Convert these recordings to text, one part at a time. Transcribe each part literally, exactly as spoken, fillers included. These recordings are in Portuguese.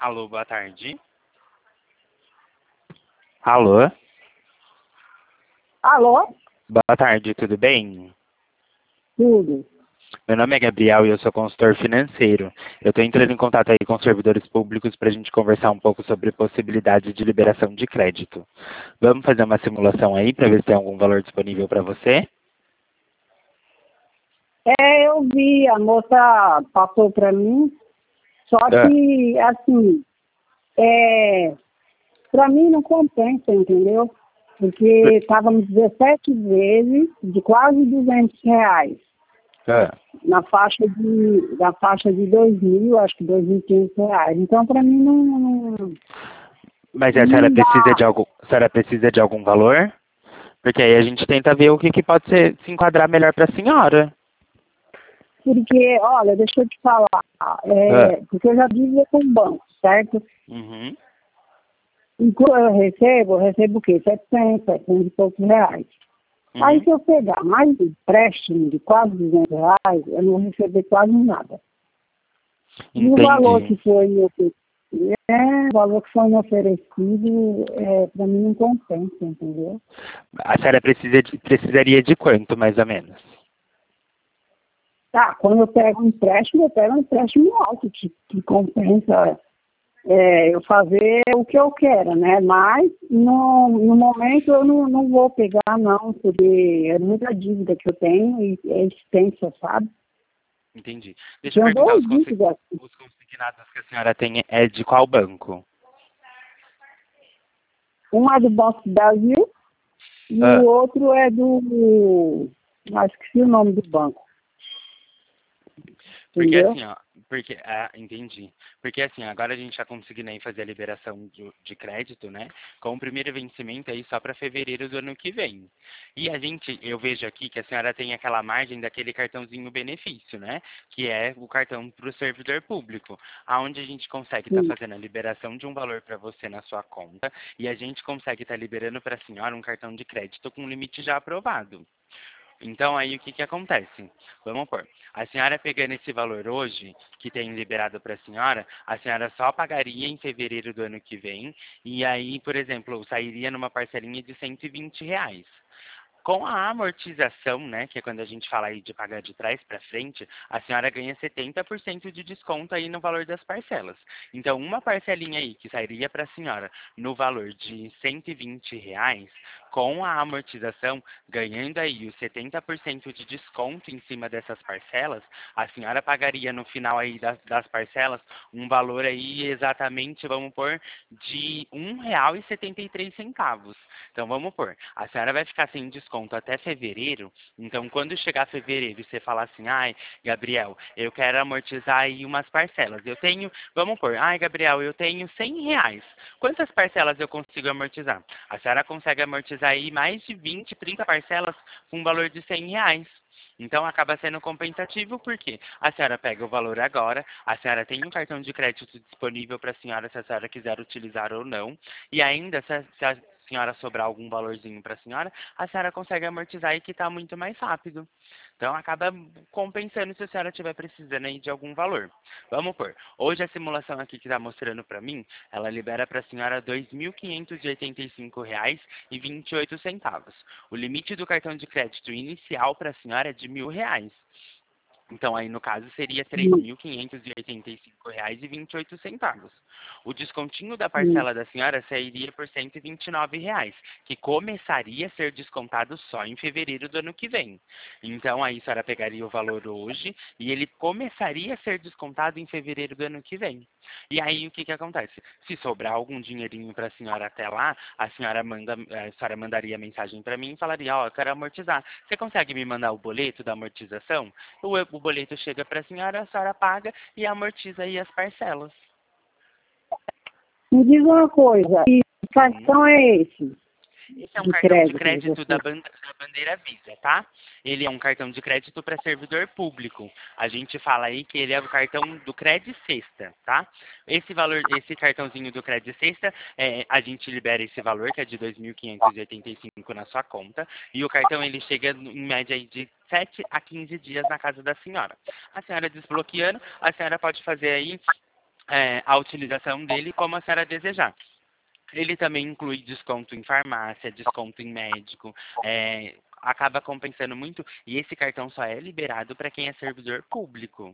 Alô, boa tarde. Alô? Alô? Boa tarde, tudo bem? Tudo. Meu nome é Gabriel e eu sou consultor financeiro. Eu estou entrando em contato aí com os servidores públicos para a gente conversar um pouco sobre possibilidade de liberação de crédito. Vamos fazer uma simulação aí para ver se tem algum valor disponível para você? É, eu vi, a moça passou para mim, só Ah, que, assim, é, para mim não compensa, entendeu? Porque estávamos dezessete vezes de quase duzentos reais, ah. na faixa de, na faixa de dois mil, acho que dois mil e quinhentos reais. Então, para mim, não, não, Mas a senhora não precisa dá, de algum, a senhora precisa de algum valor? Porque aí a gente tenta ver o que, que pode ser, se enquadrar melhor para a senhora. porque, olha, deixa eu te falar, Ah. é, porque eu já dizia com o banco, certo? Uhum. E quando eu recebo, eu recebo o quê? setecentos, setecentos e poucos reais. Aí Uhum. se eu pegar mais um empréstimo de quase duzentos reais, eu não vou receber quase nada. E o valor Entendi. que foi me oferecido, é, o valor que foi me oferecido, é, para mim não compensa, entendeu? A senhora precisa de- precisaria de quanto, mais ou menos? Tá, quando eu pego um empréstimo, eu pego um empréstimo alto, que, que compensa é, eu fazer o que eu quero, né? Mas no, no momento eu não, não vou pegar, não, porque é muita dívida que eu tenho e é extensa, sabe? Entendi. Deixa eu Tenho perguntar, dois os, consi- dívidas aqui. os consignados que a senhora tem é de qual banco? Um é do Banco do Brasil e o Ah, outro é do. Ah, esqueci o nome do banco, porque entendeu? assim, ó, porque, ah, entendi. Porque assim, agora a gente está conseguindo aí fazer a liberação de, de crédito, né? Com o primeiro vencimento aí só para fevereiro do ano que vem. E a gente, eu vejo aqui que a senhora tem aquela margem daquele cartãozinho benefício, né? Que é o cartão para o servidor público, aonde a gente consegue estar Sim. fazendo a liberação de um valor para você na sua conta e a gente consegue estar liberando para a senhora um cartão de crédito com limite já aprovado. Então, aí o que que acontece? Vamos pôr. A senhora pegando esse valor hoje, que tem liberado para a senhora, a senhora só pagaria em fevereiro do ano que vem, e aí, por exemplo, sairia numa parcelinha de cento e vinte reais. Com a amortização, né, que é quando a gente fala aí de pagar de trás para frente, a senhora ganha setenta por cento de desconto aí no valor das parcelas. Então, uma parcelinha aí que sairia para a senhora no valor de cento e vinte reais, com a amortização, ganhando aí os setenta por cento de desconto em cima dessas parcelas, a senhora pagaria no final aí das, das parcelas um valor aí exatamente, vamos pôr, de um real e setenta e três centavos. Então vamos pôr, a senhora vai ficar sem desconto até fevereiro, então quando chegar fevereiro e você falar assim, ai, Gabriel, eu quero amortizar aí umas parcelas, eu tenho, vamos pôr, ai, Gabriel, eu tenho cem reais, quantas parcelas eu consigo amortizar? A senhora consegue amortizar aí mais de vinte, trinta parcelas com um valor de cem reais. Então acaba sendo compensativo porque a senhora pega o valor agora, a senhora tem um cartão de crédito disponível para a senhora se a senhora quiser utilizar ou não, e ainda se a, se a senhora sobrar algum valorzinho para a senhora, a senhora consegue amortizar e quitar muito mais rápido. Então acaba compensando se a senhora estiver precisando aí de algum valor. Vamos por. Hoje a simulação aqui que está mostrando para mim, ela libera para a senhora dois mil quinhentos e oitenta e cinco reais e vinte e oito centavos. O limite do cartão de crédito inicial para a senhora é de mil reais. Então, aí no caso seria três Sim, mil quinhentos e oitenta e cinco reais e vinte e oito centavos. O descontinho da sim. parcela da senhora sairia por cento e vinte e nove reais, que começaria a ser descontado só em fevereiro do ano que vem. Então, aí a senhora pegaria o valor hoje e ele começaria a ser descontado em fevereiro do ano que vem. E aí o que que acontece? Se sobrar algum dinheirinho para a senhora até lá, a senhora manda, a senhora mandaria mensagem para mim e falaria, ó, oh, eu quero amortizar. Você consegue me mandar o boleto da amortização? O, o boleto chega para a senhora, a senhora paga e amortiza aí as parcelas. Me diz uma coisa, que Uhum. cartão é esse Esse é um de cartão de crédito de crédito da, você? ban- da bandeira Visa, tá? Ele é um cartão de crédito para servidor público. A gente fala aí que ele é o cartão do Cred Sexta, tá? Esse valor, esse cartãozinho do Cred Sexta, é, a gente libera esse valor, que é de dois mil quinhentos e oitenta e cinco na sua conta, e o cartão ele chega em média aí de sete a quinze dias na casa da senhora. A senhora desbloqueando, a senhora pode fazer aí é, a utilização dele como a senhora desejar. Ele também inclui desconto em farmácia, desconto em médico, é, acaba compensando muito, e esse cartão só é liberado para quem é servidor público.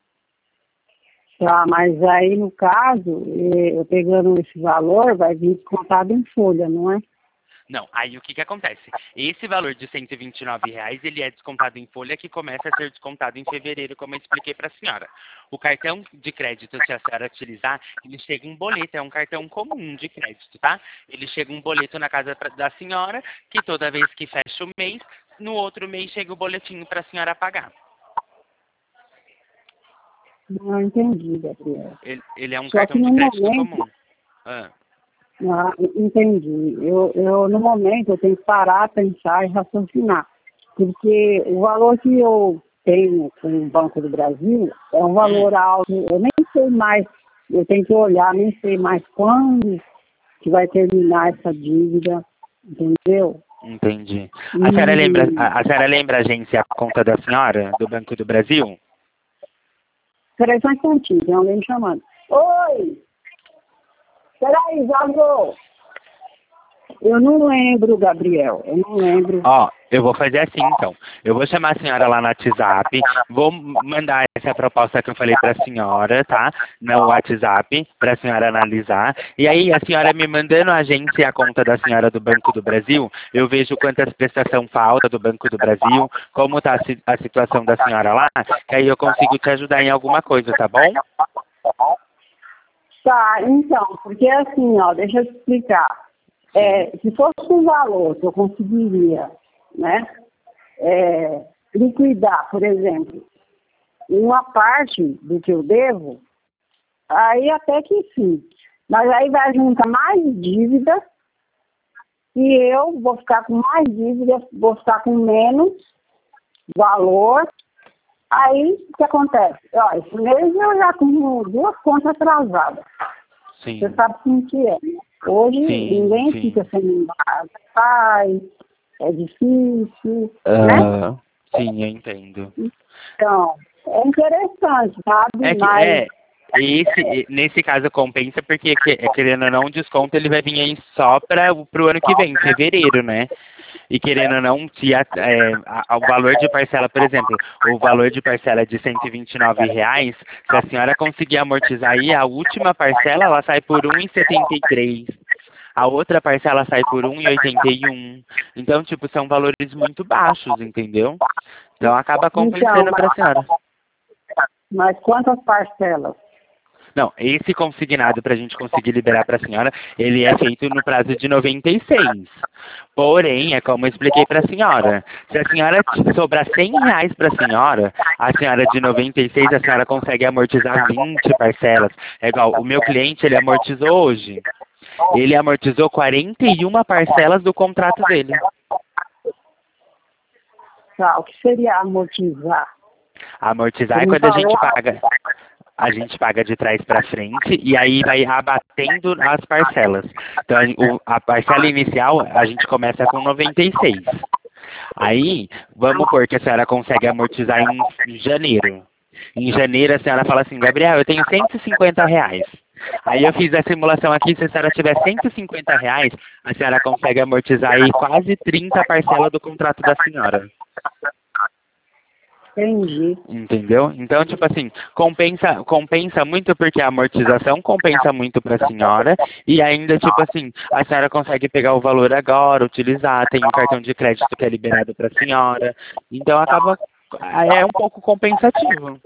Tá, mas aí no caso, eh, eu pegando esse valor, vai vir descontado em folha, não é? Não, aí o que que acontece? Esse valor de cento e vinte e nove reais, ele é descontado em folha, que começa a ser descontado em fevereiro, como eu expliquei para a senhora. O cartão de crédito, se a senhora utilizar, ele chega um boleto, é um cartão comum de crédito, tá? Ele chega um boleto na casa pra, da senhora, que toda vez que fecha o mês, no outro mês chega o boletim para a senhora pagar. Não entendi, Gabriel. Ele, ele é um Só que cartão de no crédito momento, comum. Ah. ah, entendi. Eu, eu, no momento, eu tenho que parar, pensar e raciocinar. Porque o valor que eu tenho com o Banco do Brasil é um valor Hum. alto. Eu nem sei mais, eu tenho que olhar, nem sei mais quando que vai terminar essa dívida, entendeu? Entendi. E, A senhora lembra, a, a senhora lembra a agência, a conta da senhora, do Banco do Brasil? peraí só um instantinho, tem alguém me chamando. Oi! Peraí, já vou. Eu não lembro, Gabriel, eu não lembro. Ó, eu vou fazer assim então. Eu vou chamar a senhora lá no WhatsApp, vou mandar essa proposta que eu falei para a senhora, tá? No WhatsApp, para a senhora analisar. E aí, a senhora me mandando a agência e a conta da senhora do Banco do Brasil, eu vejo quantas prestação falta do Banco do Brasil, como tá a, si- a situação da senhora lá, que aí eu consigo te ajudar em alguma coisa, tá bom? Tá, então, porque assim, ó, deixa eu te explicar. É, se fosse um valor que eu conseguiria, né, é, liquidar, por exemplo, uma parte do que eu devo, aí até que sim. Mas aí vai juntar mais dívida e eu vou ficar com mais dívida, vou ficar com menos valor. Aí, o que acontece? Ó, esse mês eu já tenho duas contas atrasadas. Sim, Você sabe como que é. Hoje sim, ninguém sim. fica sem embaraço, pai, é difícil, né? Ah, sim, eu entendo. Então, é interessante, sabe? É que Mas, é esse nesse caso compensa porque que- é, querendo ou não o desconto ele vai vir aí só para o ano que vem, fevereiro, né? E querendo ou não, se a, é, a- o valor de parcela, por exemplo, o valor de parcela é de cento e vinte e nove reais, se a senhora conseguir amortizar aí, a última parcela ela sai por um e setenta e três. A outra parcela sai por um e oitenta e um. Então, tipo, são valores muito baixos, entendeu? Então acaba então, compensando para a senhora. mas quantas parcelas? Não, esse consignado para a gente conseguir liberar para a senhora, ele é feito no prazo de noventa e seis. Porém, é como eu expliquei para a senhora, se a senhora t- sobrar cem reais para a senhora, a senhora de noventa e seis, a senhora consegue amortizar vinte parcelas. É igual, o meu cliente, ele amortizou hoje. Ele amortizou quarenta e uma parcelas do contrato dele. Tá, o que seria amortizar? Amortizar Você é me quando a gente falou, paga. A gente paga de trás para frente e aí vai abatendo as parcelas. Então, o- a parcela inicial a gente começa com noventa e seis. Aí, vamos pôr que a senhora consegue amortizar em janeiro. Em janeiro a senhora fala assim, Gabriel, eu tenho cento e cinquenta reais. Aí eu fiz a simulação aqui, se a senhora tiver cento e cinquenta reais, a senhora consegue amortizar aí quase trinta parcelas do contrato da senhora. entendi. Entendeu? Então, tipo assim, compensa, compensa muito porque a amortização compensa muito para a senhora e ainda, tipo assim, a senhora consegue pegar o valor agora, utilizar, tem um cartão de crédito que é liberado para a senhora. Então, acaba, é um pouco compensativo.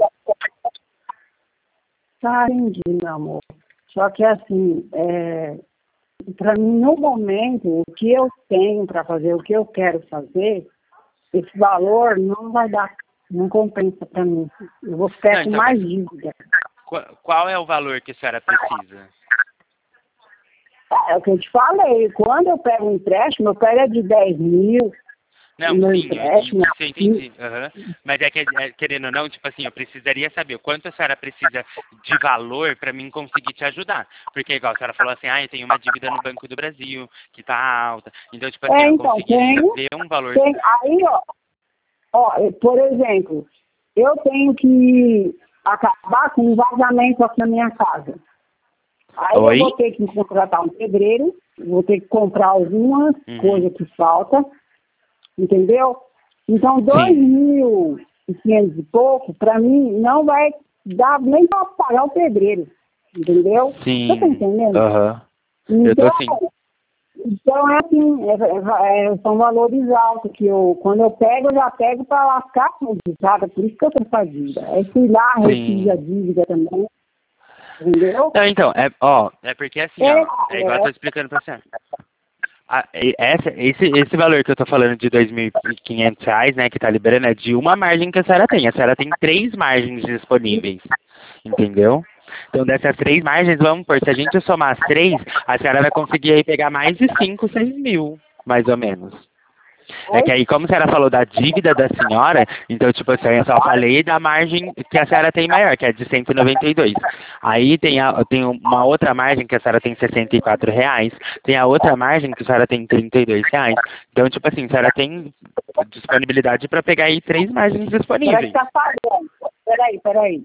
Tá, entendi, meu amor. Só que assim, é, para mim, no momento, o que eu tenho para fazer, o que eu quero fazer, esse valor não vai dar, não compensa para mim. Eu vou ficar Não, com então, mais mas dívida. qu- qual é o valor que a senhora precisa? É o que eu te falei, quando eu pego um empréstimo, eu pego é de dez mil, o Não, meu sim, eu- empréstimo. isso eu entendi. Aham. Mas é que, é, querendo ou não, tipo assim, eu precisaria saber o quanto a senhora precisa de valor para mim conseguir te ajudar. Porque, igual a senhora falou assim, ah, eu tenho uma dívida no Banco do Brasil que tá alta. Então, tipo assim, É, eu então, conseguiria tenho, ver um valor. tem, aí, ó, ó, por exemplo, eu tenho que acabar com um vazamento aqui na minha casa. Aí Oi? eu vou ter que contratar um pedreiro, vou ter que comprar algumas Uhum. coisas que faltam, entendeu? Então, dois mil e quinhentos e pouco, para mim, não vai dar nem para pagar o pedreiro, entendeu? Sim. Você tá entendendo? Aham. Então, Eu tô sim. então é assim, é, é, são valores altos que eu, quando eu pego, eu já pego para lascar tudo, sabe? Por isso que eu tô com a dívida. Aí fui lá, Sim. refiz a dívida também, entendeu? Não, então, é, ó, é porque assim, É, ó, é igual eu é, tô explicando pra você. A- e- essa, esse, esse valor que eu tô falando de dois mil e quinhentos reais, né, que tá liberando, é de uma margem que a senhora tem. A senhora tem três margens disponíveis, entendeu? Então, dessas três margens, vamos por, se a gente somar as três, a senhora vai conseguir aí pegar mais de cinco, seis mil, mais ou menos. É que oi? aí, como a senhora falou da dívida da senhora, então, tipo assim, eu só falei da margem que a senhora tem maior, que é de cento e noventa e dois. Aí tem, a, tem uma outra margem que a senhora tem sessenta e quatro reais, tem a outra margem que a senhora tem trinta e dois reais. Então, tipo assim, a senhora tem disponibilidade para pegar aí três margens Peraí, disponíveis. tá falhando. Peraí, peraí.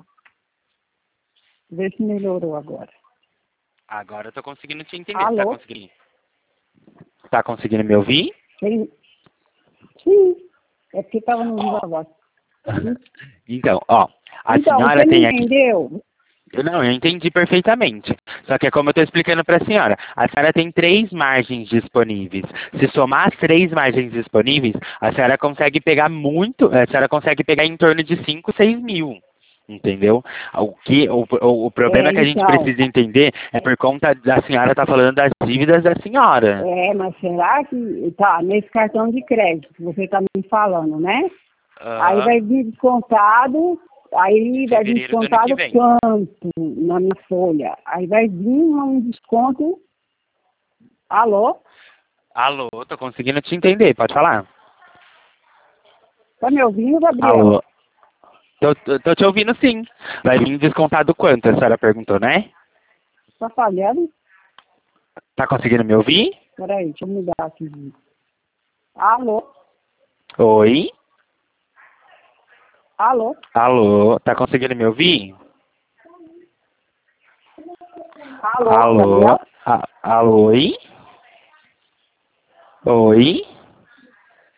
Vê se melhorou agora. Agora eu tô conseguindo te entender. Tá Alô? conseguindo? Tá conseguindo me ouvir? Sim. Sim. É porque tava no vivo a voz. Então, ó, a Então, senhora você me tem aqui. entendeu? Eu Não, eu entendi perfeitamente. Só que é como eu estou explicando para a senhora. A senhora tem três margens disponíveis. Se somar as três margens disponíveis, a senhora consegue pegar muito, a senhora consegue pegar em torno de cinco, seis mil. Entendeu? O, que, o, o, o problema É, que a gente então. precisa entender é por conta da senhora estar falando das dívidas da senhora. É, mas será que. Tá, nesse cartão de crédito que você tá me falando, né? Aí Aham. vai vir descontado. Aí vai vir Fevereiro do ano que descontado vem. quanto na minha folha? Aí vai vir um desconto. Alô? Alô, tô conseguindo te entender, pode falar. Tá me ouvindo, Gabriel? Alô. Tô, tô, tô te ouvindo sim. Vai vir descontado quanto? A senhora perguntou, né? Tá falhando? Tá conseguindo me ouvir? Peraí, deixa eu mudar aqui. Alô? Oi? Alô? Alô? Tá conseguindo me ouvir? Alô, Alô? Gabriel? A- alô? Oi? Oi?